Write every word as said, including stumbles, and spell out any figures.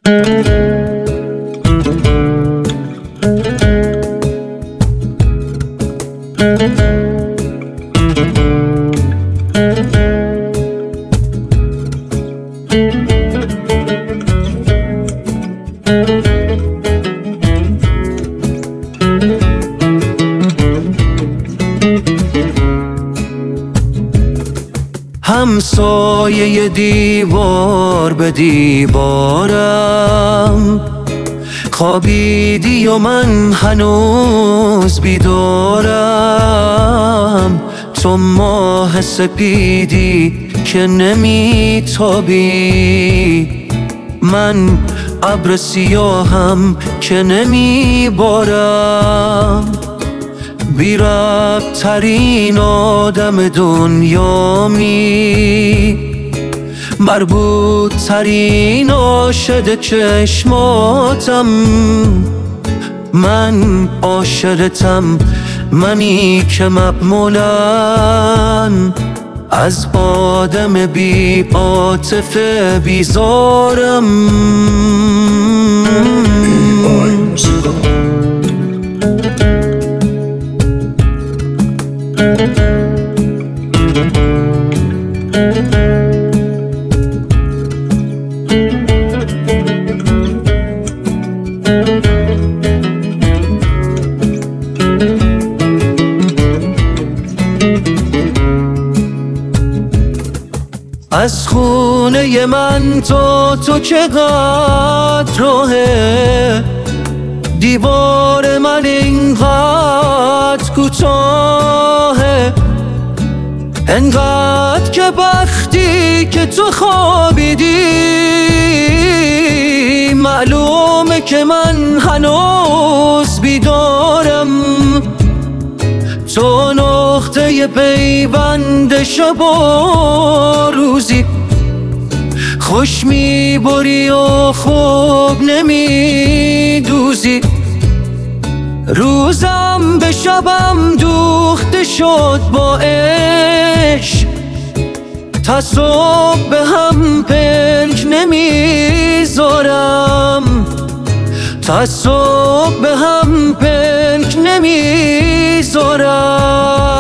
همسایه دیوار به دیوارم خوابیدی و من هنوز بیدارم. تو ماه سپیدی که نمیتابی، من ابر سیاهم که نمیبارم. بی ربط ترین آدم دنیامی، مربوط ترین عاشق چشماتم. من عاشقتم، منی که مبمولن از آدم بی عاطفه بیزارم. از خونه من تا تو چقدر راهه، دیوار من اینقدر کوتاهه. انقدر که وقتی که تو خوابیدی، معلومه که من هنوز بیدارم. تو نقطه پیوند شب و روزی، خوش میبری و خوب نمیدوزی. روزم به شبم دوخته شد با عشق، تا صبح به هم پنج نمیذارم. تا صبح به هم پنج نمیذارم.